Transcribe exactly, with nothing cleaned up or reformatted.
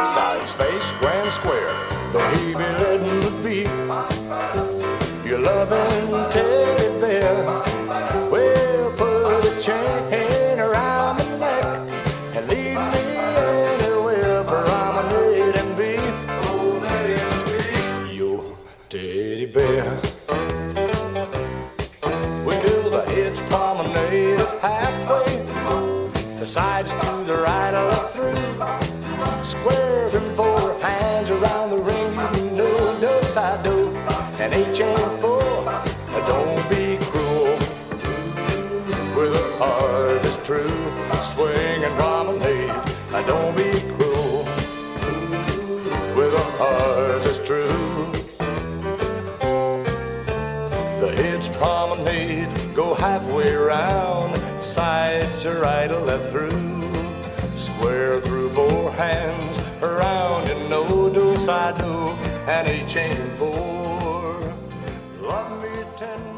Sides, face, grand square. Baby, let me be your loving teddy bear. Well, put a chain around my neck and lead me anywhere, promenade and be, your teddy bear. We do the heads promenade halfway, the sides to the right or left through. Square and four hands around the ring, you know, do side do, and H ain't four. Don't be cruel with a heart that's true. Swing and promenade. Don't be cruel with a heart that's true. The heads promenade, go halfway round, sides are right or left through. Square through four hands, around and no do side do, and each ain't four. Love me tender.